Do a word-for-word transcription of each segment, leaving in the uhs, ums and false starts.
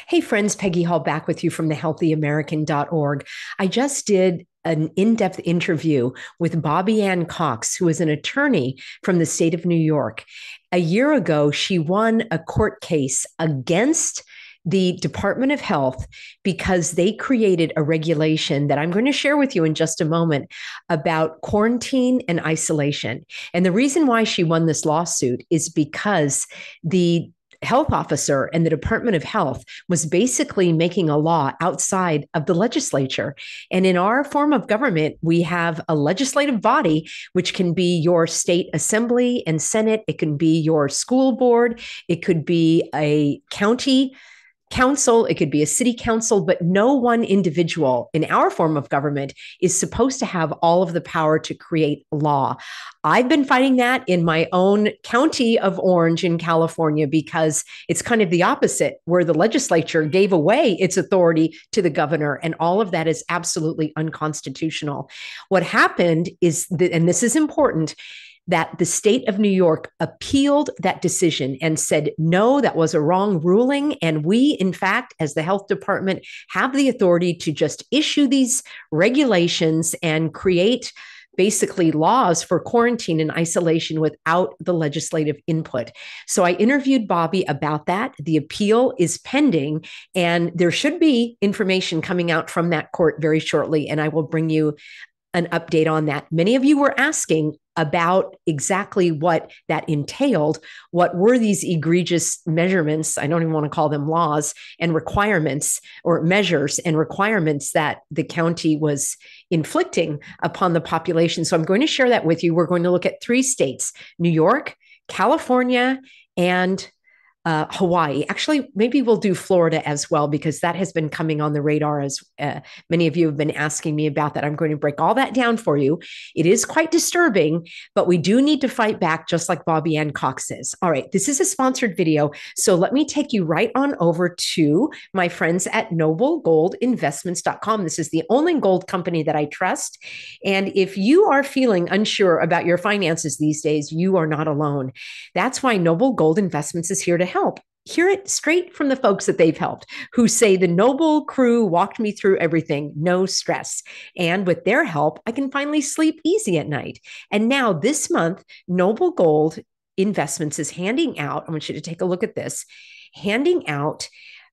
Hey friends, Peggy Hall back with you from the healthy american dot org. I just did an in-depth interview with Bobby Ann Cox, who is an attorney from the state of New York. A year ago, she won a court case against the Department of Health because they created a regulation that I'm going to share with you in just a moment about quarantine and isolation. And the reason why she won this lawsuit is because the health officer and the Department of Health was basically making a law outside of the legislature. And in our form of government, we have a legislative body, which can be your state assembly and senate. It can be your school board. It could be a county council, it could be a city council, but no one individual in our form of government is supposed to have all of the power to create law. I've been fighting that in my own county of Orange in California because it's kind of the opposite, where the legislature gave away its authority to the governor, and all of that is absolutely unconstitutional. What happened is that, and this is important, that the state of New York appealed that decision and said, no, that was a wrong ruling. And we, in fact, as the health department, have the authority to just issue these regulations and create basically laws for quarantine and isolation without the legislative input. So I interviewed Bobby about that. The appeal is pending, and there should be information coming out from that court very shortly, and I will bring you an update on that. Many of you were asking about exactly what that entailed. What were these egregious measurements? I don't even want to call them laws and requirements, or measures and requirements that the county was inflicting upon the population. So I'm going to share that with you. We're going to look at three states: New York, California, and Uh, Hawaii. Actually, maybe we'll do Florida as well, because that has been coming on the radar, as uh, many of you have been asking me about that. I'm going to break all that down for you. It is quite disturbing, but we do need to fight back, just like Bobby Ann Cox is. All right, this is a sponsored video, so let me take you right on over to my friends at noble gold investments dot com. This is the only gold company that I trust. And if you are feeling unsure about your finances these days, you are not alone. That's why Noble Gold Investments is here to help. Hear it straight from the folks that they've helped, who say the Noble crew walked me through everything, no stress. And with their help, I can finally sleep easy at night. And now this month, Noble Gold Investments is handing out, I want you to take a look at this, handing out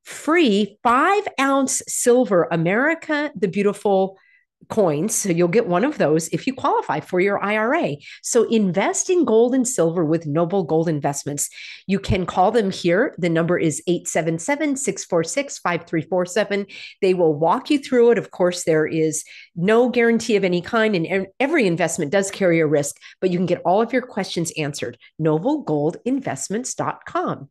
free five ounce silver America the Beautiful coins. So you'll get one of those if you qualify for your I R A. So invest in gold and silver with Noble Gold Investments. You can call them here. The number is eight seven seven, six four six, five three four seven. They will walk you through it. Of course, there is no guarantee of any kind, and every investment does carry a risk, but you can get all of your questions answered. noble gold investments dot com.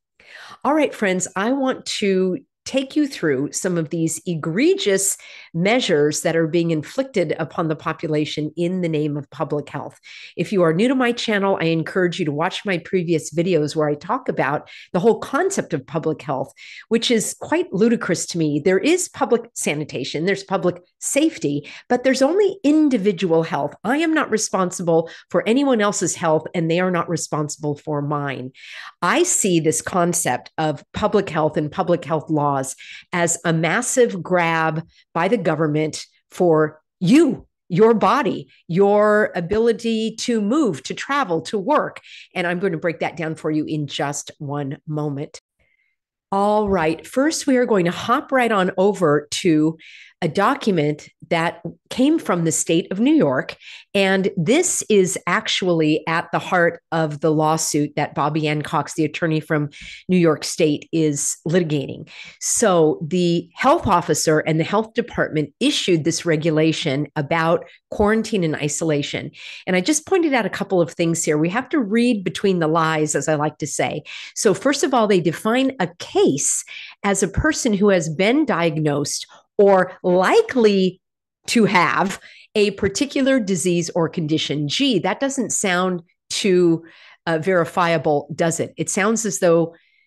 All right, friends, I want to take you through some of these egregious measures that are being inflicted upon the population in the name of public health. If you are new to my channel, I encourage you to watch my previous videos where I talk about the whole concept of public health, which is quite ludicrous to me. There is public sanitation, there's public safety, but there's only individual health. I am not responsible for anyone else's health, and they are not responsible for mine. I see this concept of public health and public health laws as a massive grab by the government for you, your body, your ability to move, to travel, to work. And I'm going to break that down for you in just one moment. All right. First, we are going to hop right on over to a document that came from the state of New York. And this is actually at the heart of the lawsuit that Bobby Ann Cox, the attorney from New York State, is litigating. So the health officer and the health department issued this regulation about quarantine and isolation. And I just pointed out a couple of things here. We have to read between the lies, as I like to say. So first of all, they define a case as a person who has been diagnosed or likely to have a particular disease or condition. Gee, that doesn't sound too uh, verifiable, does it? It sounds as though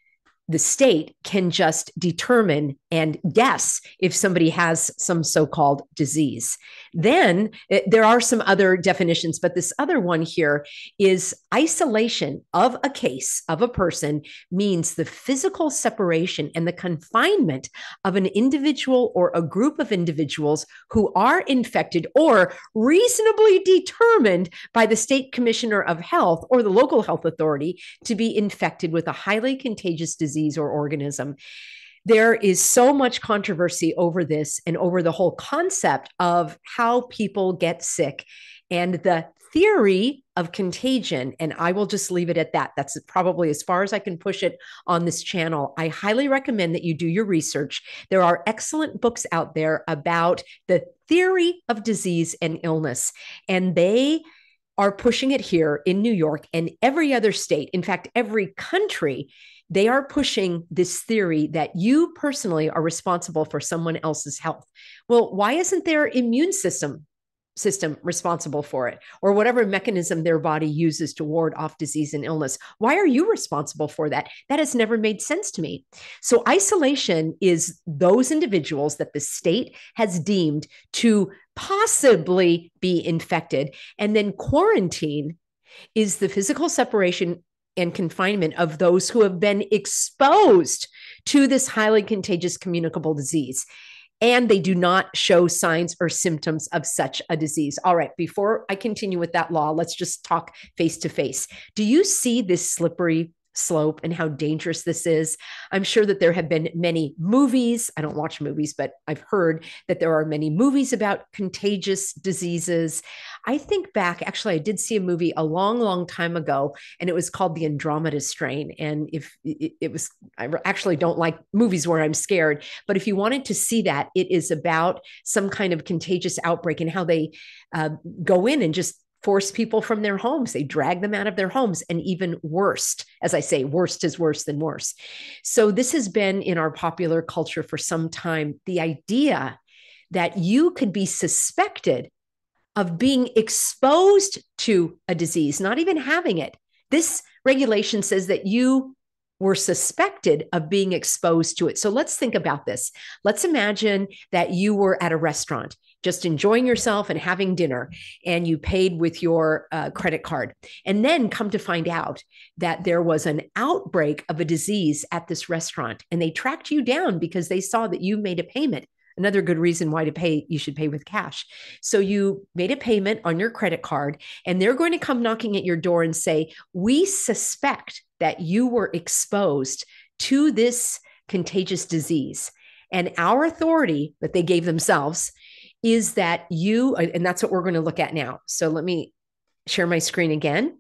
the state can just determine and guess if somebody has some so-called disease. Then it, there are some other definitions, but this other one here is isolation of a case of a person means the physical separation and the confinement of an individual or a group of individuals who are infected or reasonably determined by the state commissioner of health or the local health authority to be infected with a highly contagious disease or organism. There is so much controversy over this and over the whole concept of how people get sick and the theory of contagion. And I will just leave it at that. That's probably as far as I can push it on this channel. I highly recommend that you do your research. There are excellent books out there about the theory of disease and illness, and they are pushing it here in New York and every other state. In fact, every country. They are pushing this theory that you personally are responsible for someone else's health. Well, why isn't their immune system system responsible for it, or whatever mechanism their body uses to ward off disease and illness? Why are you responsible for that? That has never made sense to me. So isolation is those individuals that the state has deemed to possibly be infected, and then quarantine is the physical separation and confinement of those who have been exposed to this highly contagious communicable disease, and they do not show signs or symptoms of such a disease. All right, before I continue with that law, let's just talk face to face. Do you see this slippery slope and how dangerous this is? I'm sure that there have been many movies. I don't watch movies, but I've heard that there are many movies about contagious diseases. I think back, actually, I did see a movie a long, long time ago, and it was called The Andromeda Strain. And if it, it was, I actually don't like movies where I'm scared, but if you wanted to see that, it is about some kind of contagious outbreak and how they uh, go in and just force people from their homes. They drag them out of their homes, and even worst, as I say, worst is worse than worse. So this has been in our popular culture for some time, the idea that you could be suspected of being exposed to a disease, not even having it. This regulation says that you were suspected of being exposed to it. So let's think about this. Let's imagine that you were at a restaurant, just enjoying yourself and having dinner, and you paid with your uh, credit card, and then come to find out that there was an outbreak of a disease at this restaurant, and they tracked you down because they saw that you made a payment. Another good reason why to pay, you should pay with cash. So you made a payment on your credit card, and they're going to come knocking at your door and say, we suspect that you were exposed to this contagious disease. And our authority that they gave themselves is that you, and that's what we're going to look at now. So let me share my screen again.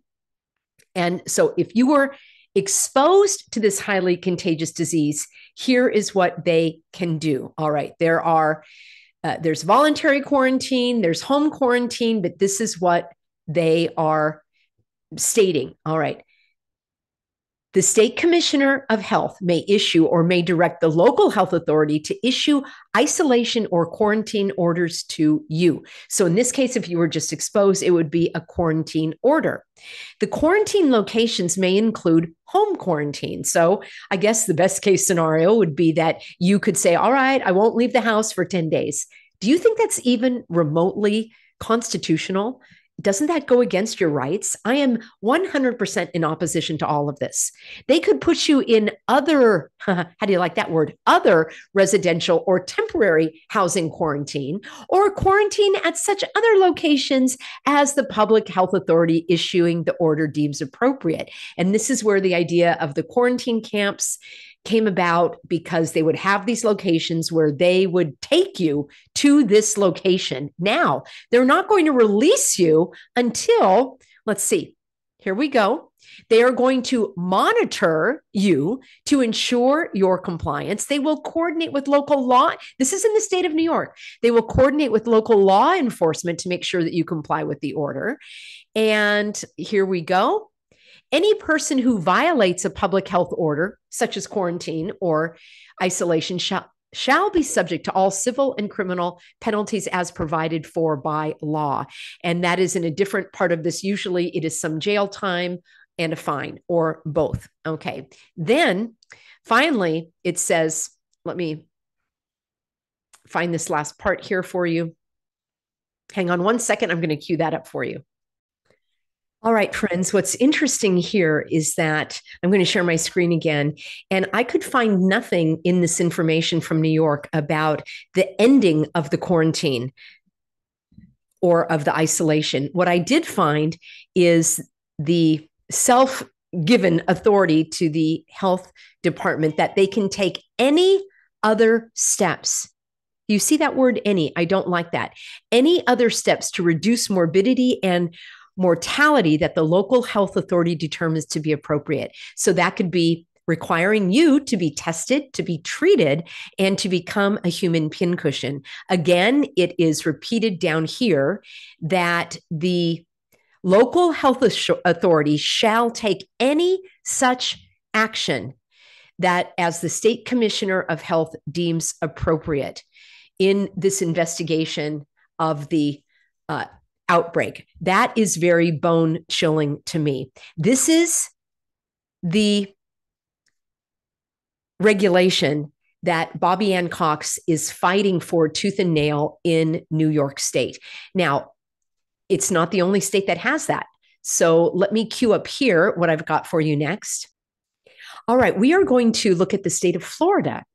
And so if you were exposed to this highly contagious disease, here is what they can do. All right, there are, uh, there's voluntary quarantine, there's home quarantine, but this is what they are stating. All right. The state commissioner of health may issue or may direct the local health authority to issue isolation or quarantine orders to you. So in this case, if you were just exposed, it would be a quarantine order. The quarantine locations may include home quarantine. So I guess the best case scenario would be that you could say, all right, I won't leave the house for ten days. Do you think that's even remotely constitutional? Doesn't that go against your rights? I am one hundred percent in opposition to all of this. They could put you in other, how do you like that word, other residential or temporary housing quarantine, or quarantine at such other locations as the public health authority issuing the order deems appropriate. And this is where the idea of the quarantine camps came about, because they would have these locations where they would take you to this location. Now, they're not going to release you until, let's see, here we go. They are going to monitor you to ensure your compliance. They will coordinate with local law. This is in the state of New York. They will coordinate with local law enforcement to make sure that you comply with the order. And here we go. Any person who violates a public health order, such as quarantine or isolation, shall, shall be subject to all civil and criminal penalties as provided for by law. And that is in a different part of this. Usually it is some jail time and a fine, or both. Okay. Then Finally, it says, let me find this last part here for you. Hang on one second. I'm going to cue that up for you. All right, friends, what's interesting here is that I'm going to share my screen again, and I could find nothing in this information from New York about the ending of the quarantine or of the isolation. What I did find is the self-given authority to the health department that they can take any other steps. You see that word any, I don't like that. Any other steps to reduce morbidity and mortality that the local health authority determines to be appropriate. So that could be requiring you to be tested, to be treated, and to become a human pincushion. Again, it is repeated down here that the local health authority shall take any such action that as the state commissioner of health deems appropriate in this investigation of the uh, outbreak. That is very bone chilling to me. This is the regulation that Bobby Ann Cox is fighting for tooth and nail in New York State. Now, it's not the only state that has that. So let me cue up here what I've got for you next. All right, we are going to look at the state of Florida,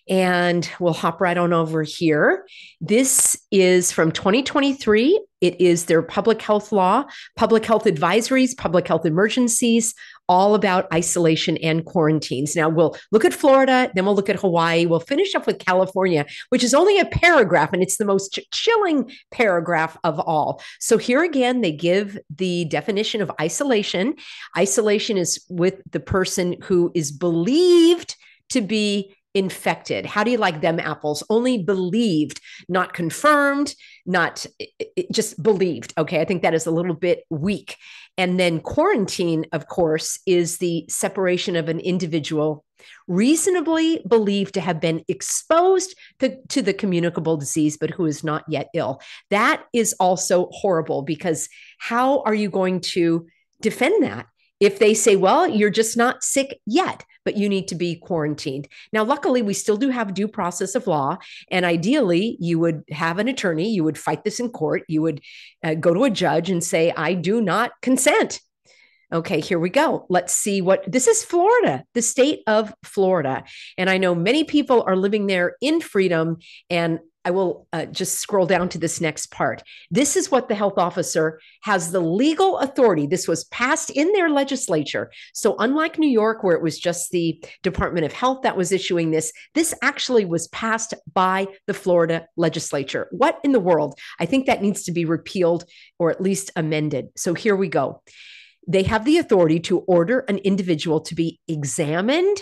and we'll hop right on over here. This is from twenty twenty-three. It is their public health law, public health advisories, public health emergencies, all about isolation and quarantines. Now we'll look at Florida, then we'll look at Hawaii. We'll finish up with California, which is only a paragraph, and it's the most ch- chilling paragraph of all. So here again, they give the definition of isolation. Isolation is with the person who is believed to be infected. How do you like them apples? Only believed, not confirmed, not it, it just believed. Okay, I think that is a little bit weak. And then quarantine, of course, is the separation of an individual reasonably believed to have been exposed to, to the communicable disease, but who is not yet ill. That is also horrible, because how are you going to defend that? If they say, well, you're just not sick yet, but you need to be quarantined. Now, luckily, we still do have due process of law. And ideally, you would have an attorney, you would fight this in court, you would uh, go to a judge and say, I do not consent. Okay, here we go. Let's see what this is. Florida, the state of Florida. And I know many people are living there in freedom. And I will uh, just scroll down to this next part. This is what the health officer has the legal authority. This was passed in their legislature. So unlike New York, where it was just the Department of Health that was issuing this, this actually was passed by the Florida legislature. What in the world? I think that needs to be repealed or at least amended. So here we go. They have the authority to order an individual to be examined,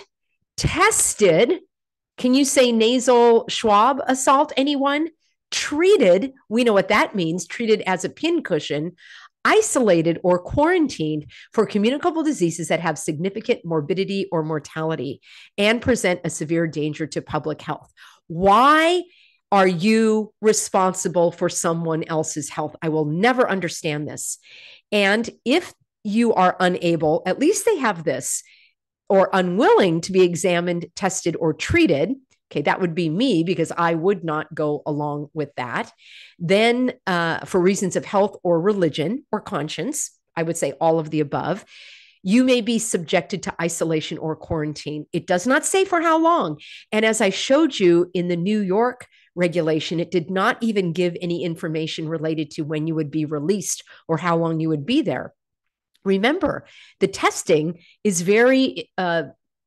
tested. Can you say nasal swab assault, anyone? Treated, we know what that means, treated as a pincushion, isolated or quarantined for communicable diseases that have significant morbidity or mortality and present a severe danger to public health. Why are you responsible for someone else's health? I will never understand this. And if you are unable, at least they have this, or unwilling to be examined, tested, or treated, okay, that would be me, because I would not go along with that. Then uh, for reasons of health or religion or conscience, I would say all of the above, you may be subjected to isolation or quarantine. It does not say for how long. And as I showed you in the New York regulation, it did not even give any information related to when you would be released or how long you would be there. Remember, the testing is very, uh,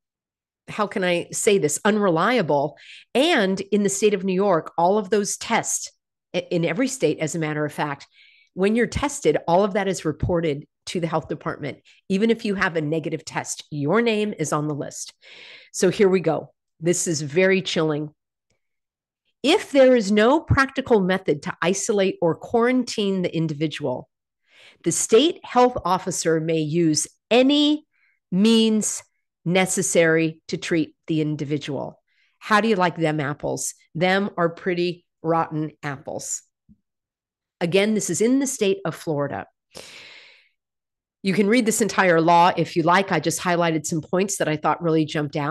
how can I say this, unreliable. And in the state of New York, all of those tests, in every state, as a matter of fact, when you're tested, all of that is reported to the health department. Even if you have a negative test, your name is on the list. So here we go. This is very chilling. If there is no practical method to isolate or quarantine the individual, the state health officer may use any means necessary to treat the individual. How do you like them apples? Them are pretty rotten apples. Again, this is in the state of Florida. You can read this entire law if you like. I just highlighted some points that I thought really jumped out.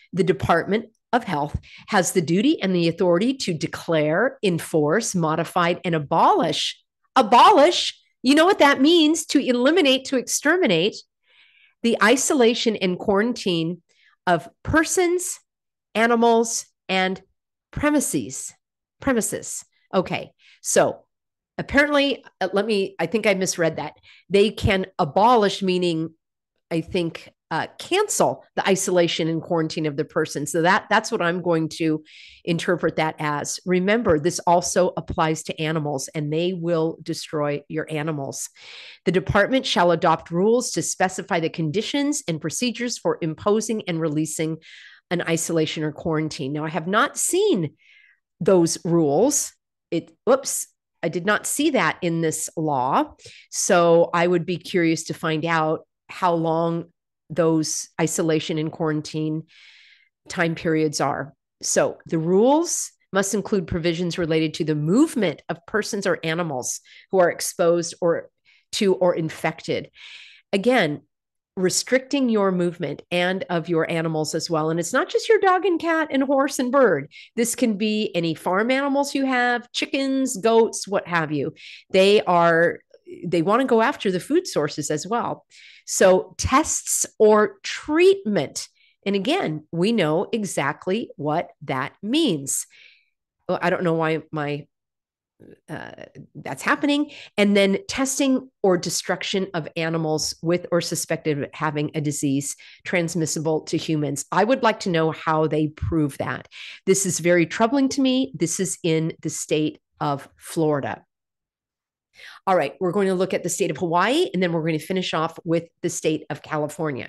the Department of Health has the duty and the authority to declare, enforce, modify, and abolish. Abolish, you know what that means? To eliminate, to exterminate the isolation and quarantine of persons, animals, and premises. Premises. Okay, so apparently, uh, let me, I think I misread that. They can abolish, meaning, I think, uh, cancel the isolation and quarantine of the person. So that that's what I'm going to interpret that as. Remember, this also applies to animals, and they will destroy your animals. The department shall adopt rules to specify the conditions and procedures for imposing and releasing an isolation or quarantine. Now, I have not seen those rules. It, whoops, I did not see that in this law. So I would be curious to find out how long those isolation and quarantine time periods are. So the rules must include provisions related to the movement of persons or animals who are exposed or to or infected. Again, restricting your movement and of your animals as well. And it's not just your dog and cat and horse and bird. This can be any farm animals you have, chickens, goats, what have you. They are, they want to go after the food sources as well. So tests or treatment. And again, we know exactly what that means. Well, I don't know why my Uh, that's happening. And then testing or destruction of animals with or suspected of having a disease transmissible to humans. I would like to know how they prove that. This is very troubling to me. This is in the state of Florida. All right, we're going to look at the state of Hawaii, and then we're going to finish off with the state of California.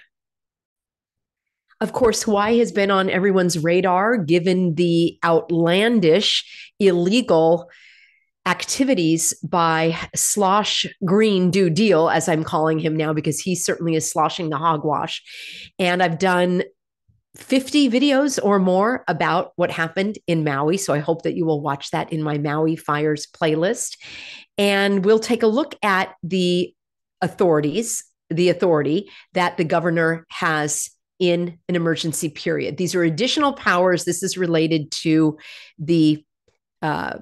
Of course, Hawaii has been on everyone's radar given the outlandish, illegal activities by Slosh Green Do Deal, as I'm calling him now, because he certainly is sloshing the hogwash. And I've done fifty videos or more about what happened in Maui. So I hope that you will watch that in my Maui Fires playlist. And we'll take a look at the authorities, the authority that the governor has in an emergency period. These are additional powers. This is related to the uh,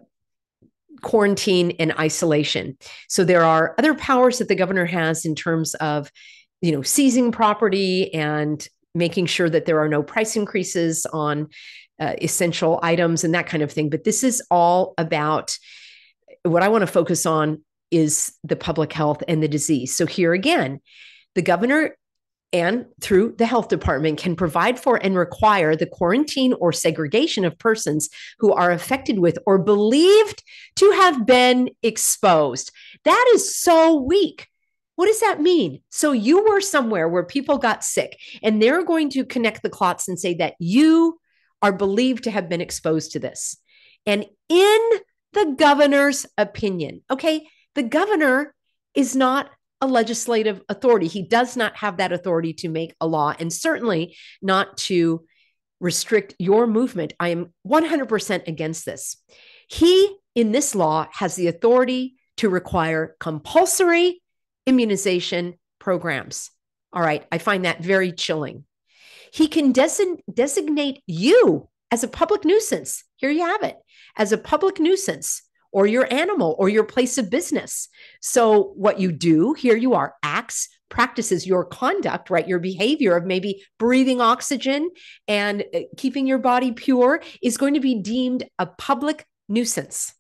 quarantine and isolation. So there are other powers that the governor has in terms of, you know, seizing property and making sure that there are no price increases on uh, essential items and that kind of thing. But this is all about what I want to focus on is the public health and the disease. So here again, the governor and through the health department can provide for and require the quarantine or segregation of persons who are affected with or believed to have been exposed. That is so weak. What does that mean? So you were somewhere where people got sick, and they're going to connect the clots and say that you are believed to have been exposed to this. And in the governor's opinion, okay, the governor is not a legislative authority. He does not have that authority to make a law, and certainly not to restrict your movement. I am one hundred percent against this. He, in this law, has the authority to require compulsory immunization programs. All right, I find that very chilling. He can design, designate you as a public nuisance. Here you have it, as a public nuisance, or your animal, or your place of business. So what you do, here you are, acts, practices, your conduct, right? Your behavior of maybe breathing oxygen and keeping your body pure is going to be deemed a public nuisance.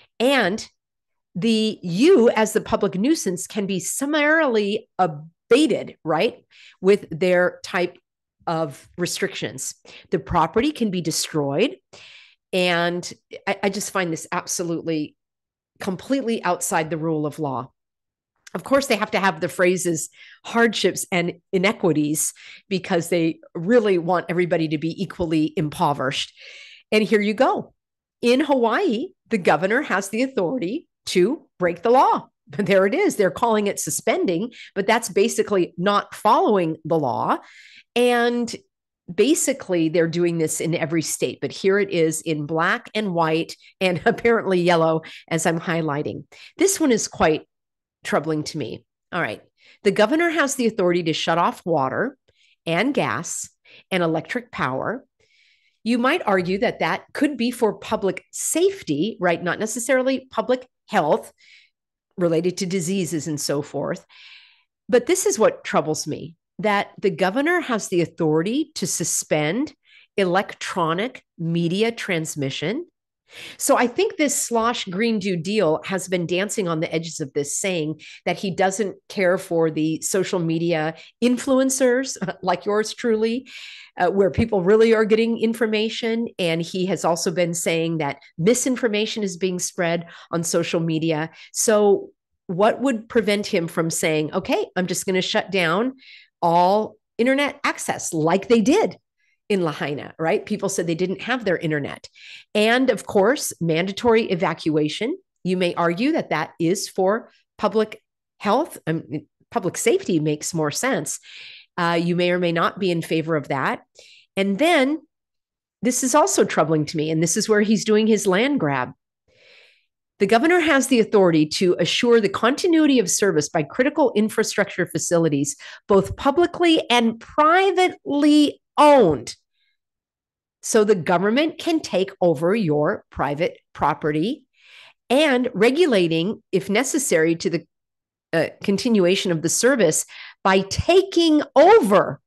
And the you as the public nuisance can be summarily abated, right? With their type of restrictions. The property can be destroyed. And I, I just find this absolutely, completely outside the rule of law. Of course, they have to have the phrases hardships and inequities because they really want everybody to be equally impoverished. And here you go. In Hawaii, the governor has the authority to break the law. There it is. They're calling it suspending, but that's basically not following the law. And basically, they're doing this in every state, but here it is in black and white and apparently yellow as I'm highlighting. This one is quite troubling to me. All right. The governor has the authority to shut off water and gas and electric power. You might argue that that could be for public safety, right? Not necessarily public health related to diseases and so forth. But this is what troubles me, that the governor has the authority to suspend electronic media transmission. So I think this slosh Green New Deal has been dancing on the edges of this, saying that he doesn't care for the social media influencers like yours truly, uh, where people really are getting information. And he has also been saying that misinformation is being spread on social media. So what would prevent him from saying, okay, I'm just going to shut down all internet access like they did in Lahaina, right? People said they didn't have their internet. And of course, mandatory evacuation. You may argue that that is for public health. Um, public safety makes more sense. Uh, you may or may not be in favor of that. And then this is also troubling to me. And this is where he's doing his land grab. The governor has the authority to assure the continuity of service by critical infrastructure facilities, both publicly and privately owned. So the government can take over your private property and regulating, if necessary, to the uh, continuation of the service by taking over.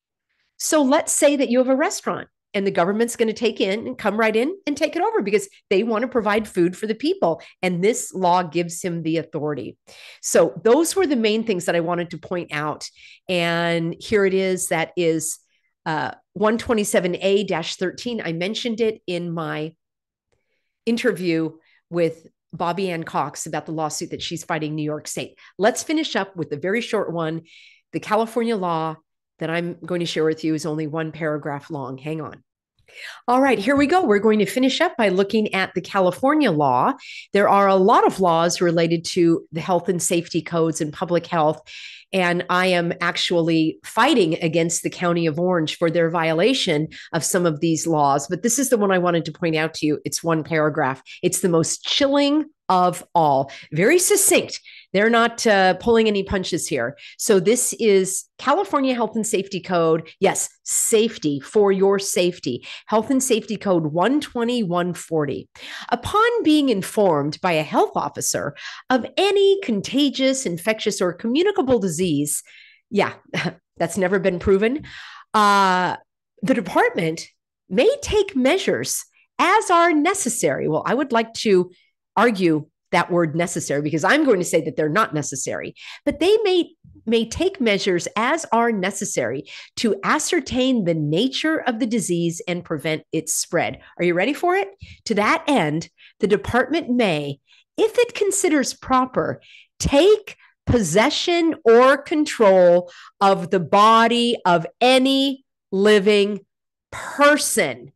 So let's say that you have a restaurant and the government's going to take in and come right in and take it over because they want to provide food for the people. And this law gives him the authority. So those were the main things that I wanted to point out. And here it is. That is uh, one twenty-seven A thirteen. I mentioned it in my interview with Bobby Ann Cox about the lawsuit that she's fighting New York State. Let's finish up with the very short one. The California law that I'm going to share with you is only one paragraph long. Hang on. All right, here we go. We're going to finish up by looking at the California law. There are a lot of laws related to the health and safety codes and public health. And I am actually fighting against the County of Orange for their violation of some of these laws. But this is the one I wanted to point out to you. It's one paragraph. It's the most chilling of all. Very succinct. They're not uh, pulling any punches here. So this is California Health and Safety Code. Yes, safety, for your safety. Health and Safety Code one twenty dash one forty. Upon being informed by a health officer of any contagious, infectious, or communicable disease, yeah, that's never been proven, uh, the department may take measures as are necessary. Well, I would like to argue that word necessary because I'm going to say that they're not necessary, but they may may take measures as are necessary to ascertain the nature of the disease and prevent its spread. Are you ready for it? To that end, the department may, if it considers proper, take possession or control of the body of any living person.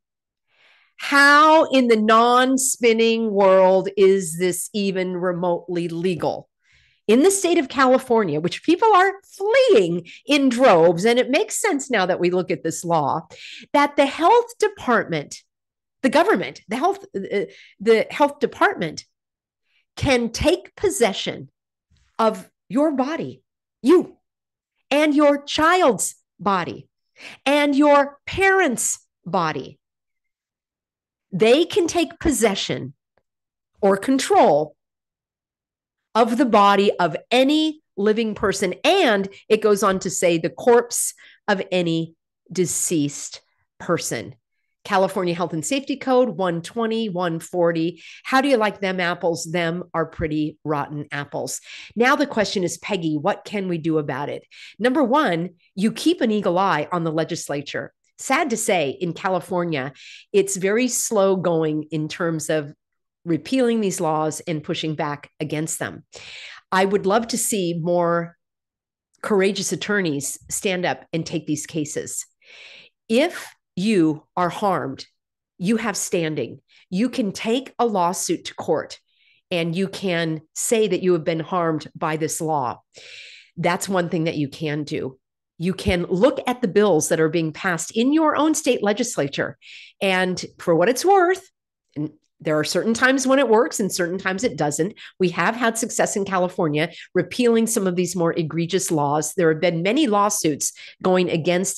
How in the non-spinning world is this even remotely legal? In the state of California, which people are fleeing in droves, and it makes sense now that we look at this law, that the health department, the government, the health, uh, the health department can take possession of your body, you, and your child's body, and your parents' body. They can take possession or control of the body of any living person. And it goes on to say the corpse of any deceased person. California Health and Safety Code one twenty dash one forty. How do you like them apples? Them are pretty rotten apples. Now the question is, Peggy, what can we do about it? Number one, you keep an eagle eye on the legislature. Sad to say, in California, it's very slow going in terms of repealing these laws and pushing back against them. I would love to see more courageous attorneys stand up and take these cases. If you are harmed, you have standing. You can take a lawsuit to court and you can say that you have been harmed by this law. That's one thing that you can do. You can look at the bills that are being passed in your own state legislature. And for what it's worth, and there are certain times when it works and certain times it doesn't. We have had success in California repealing some of these more egregious laws. There have been many lawsuits going against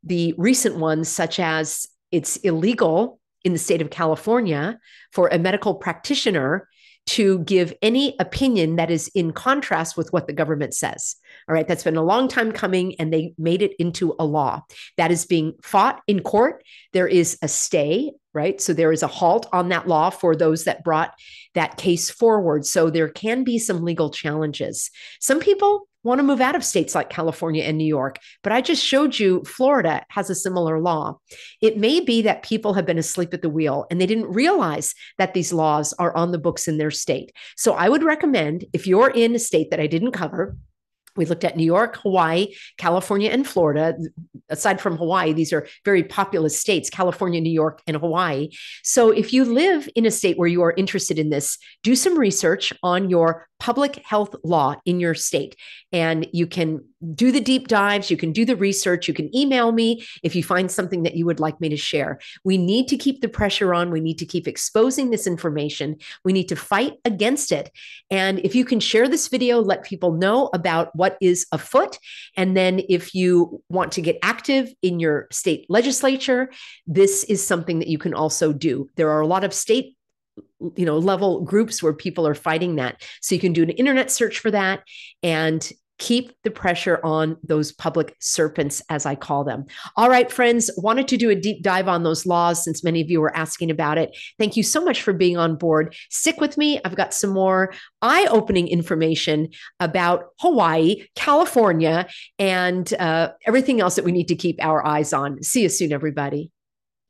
the recent ones, such as it's illegal in the state of California for a medical practitioner to give any opinion that is in contrast with what the government says. All right, that's been a long time coming, and they made it into a law that is being fought in court. There is a stay, right? So there is a halt on that law for those that brought that case forward. So there can be some legal challenges. Some people want to move out of states like California and New York, but I just showed you Florida has a similar law. It may be that people have been asleep at the wheel and they didn't realize that these laws are on the books in their state. So I would recommend, if you're in a state that I didn't cover, we looked at New York, Hawaii, California, and Florida. Aside from Hawaii, these are very populous states, California, New York, and Hawaii. So if you live in a state where you are interested in this, do some research on your public health law in your state. And you can do the deep dives, you can do the research, you can email me if you find something that you would like me to share. We need to keep the pressure on. We need to keep exposing this information. We need to fight against it. And if you can share this video, let people know about what is afoot. And then if you want to get active in your state legislature, this is something that you can also do. There are a lot of state you know, level groups where people are fighting that. So you can do an internet search for that and keep the pressure on those public serpents, as I call them. All right, friends, wanted to do a deep dive on those laws since many of you were asking about it. Thank you so much for being on board. Stick with me. I've got some more eye-opening information about Hawaii, California, and uh, everything else that we need to keep our eyes on. See you soon, everybody.